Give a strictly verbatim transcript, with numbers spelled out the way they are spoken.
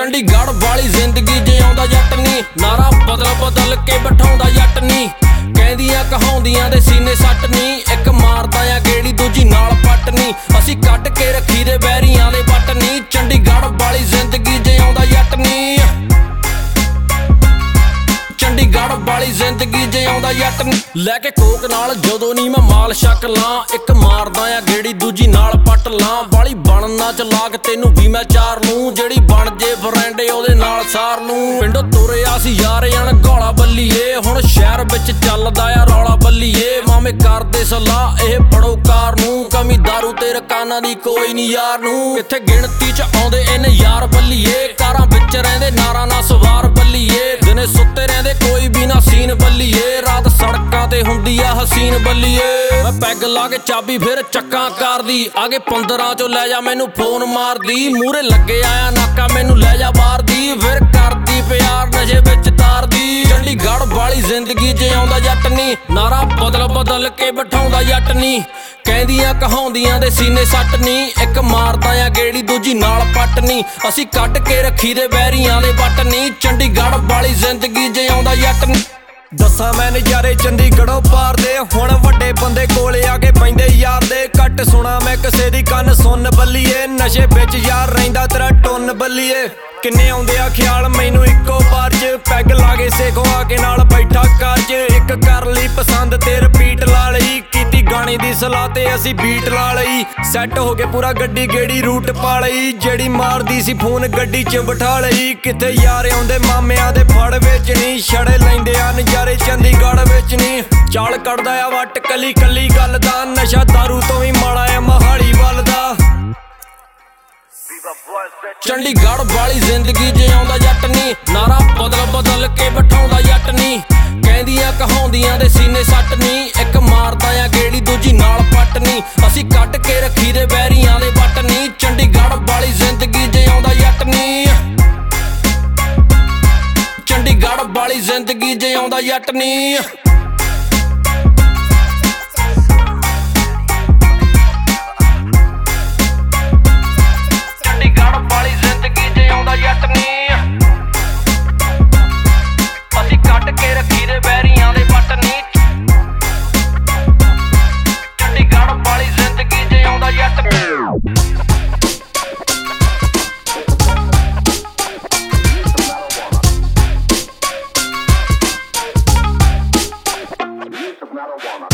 ਚੰਡੀਗੜ੍ਹ ਵਾਲੀ ਜ਼ਿੰਦਗੀ ਜਿਉਂਦਾ ਜੱਟ ਨੀ, ਨਾਰਾ ਬਦਲ ਬਦਲ ਕੇ ਬਿਠਾਉਂਦਾ ਜੱਟ ਨੀ। ਕਹਿੰਦੀਆਂ ਕਹਾਉਂਦੀਆਂ ਦੇ ਸੀਨੇ ਸੱਟ ਨੀ, ਇੱਕ ਮਾਰਦਾ ਆ ਗੇੜੀ ਦੂਜੀ ਨਾਲ ਪੱਟ ਨੀ। ਅਸੀਂ ਕੱਢ ਕੇ ਰੱਖੀ ਦੇ ਬੈਰੀਆਂ ਦੇ ਵੱਟ ਨੀ, ਚੰਡੀਗੜ੍ਹ ਵਾਲੀ ਜ਼ਿੰਦਗੀ ਜਿਉਂਦਾ ਜੱਟ ਨੀ। ਚੰਡੀਗੜ੍ਹ ਵਾਲੀ ਜ਼ਿੰਦਗੀ ਜਿਉਂਦਾ ਜੱਟ ਨੀ। ਲੈ ਕੇ ਕੋਕ ਨਾਲ ਜਦੋਂ ਨੀ ਮੈਂ ਮਾਲ ਛਕ ਲਾਂ, ਇੱਕ ਮਾਰਦਾ ਆ ਗੇੜੀ ਦੂਜੀ ਨਾਲ ਪੱਟ ਲਾਂ। ਵਾਲੀ ਬਣਨਾ ਚਲਾਕ ਤੈਨੂੰ ਵੀ ਮੈਂ ਚਾਰ ਲੂੰ, ਜਿਹੜੀ ਬਣ ਜੇ ਫਰੈਂਡ ਉਹਦੇ ਨਾਲ ਸਾਰ ਲੂੰ। ਪਿੰਡੋਂ ਤੁਰਿਆ ਸੀ ਯਾਰ ਅਣਗੌਲਾ ਬੱਲੀਏ, ਹੁਣ ਸ਼ਹਿਰ ਵਿੱਚ ਚੱਲਦਾ ਆ ਰੌਲਾ ਬੱਲੀਏ। ਮਾਮੇ ਕਰਦੇ ਸਲਾਹ ਇਹ ਫੜੋ ਕਾਰ ਨੂੰ, ਕਮੀ ਦਾਰੂ ਤੇ ਰਕਾਨਾਂ ਦੀ ਕੋਈ ਨੀ ਯਾਰ ਨੂੰ। ਕਿੱਥੇ ਗਿਣਤੀ ਚ ਆਉਂਦੇ ਇਹਨੇ ਯਾਰ ਬੱਲੀਏ, ਕਾਰਾਂ ਵਿੱਚ ਰਹਿੰਦੇ ਨਾਰਾਂ ਨਾਲ ਸਵਾਰ ਬੱਲੀਏ। ਦਿਨੇ ਸੁੱਤੇ ਰਹਿੰਦੇ ਕੋਈ ਵੀ ਨਾ ਸੀਨ ਬੱਲੀਏ, ਰਾਤ ਸੜਕਾਂ ਤੇ ਹੁੰਦੀ ਆ ਹਸੀਨ ਬੱਲੀਏ। ਮੈਂ ਪੈਗ ਲਾ ਕੇ ਚਾਬੀ ਫਿਰ ਚੱਕਾਂ ਕਰਦੀ, ਆਗੇ ਪੰਦਰਾਂ ਚੋਂ ਲੈ ਜਾ ਮੈਨੂੰ ਫੋਨ ਮਾਰਦੀ। ਮੂਹਰੇ ਲੱਗੇ ਆਇਆ ਨਾਕਾ ਮੈਨੂੰ ਲੈ ਜਾ ਬਾਹਰ ਦੀ, ਫਿਰ ਕਰਦੀ ਪਿਆਰ ਨਸ਼ੇ ਵਿੱਚ ਤਾਰਦੀ। ਚੰਡੀਗੜ੍ਹ ਵਾਲੀ ਜ਼ਿੰਦਗੀ ਜਿਉਂਦਾ ਜੱਟ ਨੀ, ਨਾਰਾ ਬਦਲ ਬਦਲ ਕੇ ਬਿਠਾਉਂਦਾ ਜੱਟ ਨੀ। ਕਹਿੰਦੀਆਂ ਕਹਾਉਂਦੀਆਂ ਦੇ ਸੀਨੇ ਸੱਟ ਨੀ, ਇੱਕ ਮਾਰਦਾ ਆ ਗੇੜੀ ਦੂਜੀ ਨਾਲ ਪੱਟ ਨੀ। ਅਸੀਂ ਕੱਢ ਕੇ ਰੱਖੀ ਦੇ ਬੈਰੀਆਂ ਦੇ ਵੱਟ ਨੀ, ਚੰਡੀਗੜ੍ਹ ਵਾਲੀ ਜ਼ਿੰਦਗੀ ਜਿਉਂਦਾ ਜੱਟ ਨੀ। ਦੱਸਾਂ ਮੈਂ ਨਜ਼ਾਰੇ ਚੰਡੀਗੜ੍ਹੋਂ ਪਾਰ ਦੇ, ਹੁਣ ਵੱਡੇ ਬੰਦੇ ਕੋਲੇ ਆ ਕੇ ਪੈਂਦੇ ਯਾਰ ਦੇ। ਘੱਟ ਸੁਣਾ ਮੈਂ ਕਿਸੇ ਦੀ ਕੰਨ ਸੁਣ ਬੱਲੀਏ, ਨਸ਼ੇ ਵਿੱਚ ਯਾਰ ਰਹਿੰਦਾ ਤੇਰਾ ਟੁੰਨ ਬੱਲੀਏ। ਕਿੰਨੇ ਆਉਂਦੇ ਆ ਖਿਆਲ ਮੈਨੂੰ ਇੱਕੋ ਵਾਰ ਚ, ਪੈਗ ਲਾ ਕੇ ਸੇਖੋ ਆ ਕੇ ਨਾਲ ਬੈਠਾ ਕਾਰਜ। ਇੱਕ ਕਰ ਲਈ ਪਸੰਦ ਤੇ ਰਿਪੀਟ ਲਾ ਲਈ, ਕੀਤੀ ਗਾਣੇ ਦੀ ਸਲਾਹ ਤੇ ਅਸੀਂ ਬੀਟ ਲਾ ਲਈ। ਸੈੱਟ ਹੋ ਕੇ ਪੂਰਾ ਗੱਡੀ ਗੇੜੀ ਰੂਟ ਪਾ ਲਈ, ਜਿਹੜੀ ਮਾਰਦੀ ਸੀ ਫੋਨ ਗੱਡੀ ਚ ਬਿਠਾ ਲਈ। ਕਿੱਥੇ ਯਾਰ ਆਉਂਦੇ ਮਾਮਿਆਂ ਦੇ ਫੜ ਵਿੱਚ ਨੀ, ਛੜੇ ਲੈਂਦੇ ਆ ਨਜ਼ਾਰੇ ਚੰਡੀਗੜ੍ਹ ਵਿੱਚ ਨੀ। ਚਾਲ ਕੱਢਦਾ ਆ ਵੱਟ ਕੱਲੀ ਕੱਲੀ ਗੱਲ ਦਾ, ਨਸ਼ਾ ਦਾਰੂ ਤੋਂ ਵੀ ਮਾੜਾ ਆ ਮਹਾਲੀ ਵੱਲ ਦਾ। ਚੰਡੀਗੜ੍ਹ ਵਾਲੀ ਜ਼ਿੰਦਗੀ ਜਿਉਂਦਾ ਜੱਟ ਨੀ, ਨਾਰਾ ਬਦਲ ਬਦਲ ਕੇ ਬਿਠਾਉਂਦਾ ਜੱਟ ਨੀ। ਕਹਿੰਦੀਆਂ ਕਹਾਉਂਦੀਆਂ ਦੇ ਸੀਨੇ ਸੱਟ ਨੀ, ਇੱਕ ਮਾਰਦਾ ਆ ਗੇੜੀ ਦੂਜੀ ਨਾਲ ਪੱਟ ਨੀ। ਅਸੀਂ ਕੱਢ ਕੇ ਰੱਖੀ ਦੇ ਬੈਰੀਆਂ ਦੇ ਵੱਟ ਨੀ, ਚੰਡੀਗੜ੍ਹ ਵਾਲੀ ਜ਼ਿੰਦਗੀ ਜਿਉਂਦਾ ਜੱਟ ਨੀ। ਚੰਡੀਗੜ੍ਹ ਵਾਲੀ ਜ਼ਿੰਦਗੀ ਜਿਉਂਦਾ ਜੱਟ ਨੀ। ਅਸੀਂ ਕੱਢ ਕੇ ਰੱਖੀ ਦੇ ਬੈਰੀਆਂ ਦੇ ਵੱਟ ਨੀ, ਚੰਡੀਗੜ੍ਹ ਵਾਲੀ ਜ਼ਿੰਦਗੀ ਜਿਉਂਦਾ ਜੱਟ ਨੀ। Marijuana.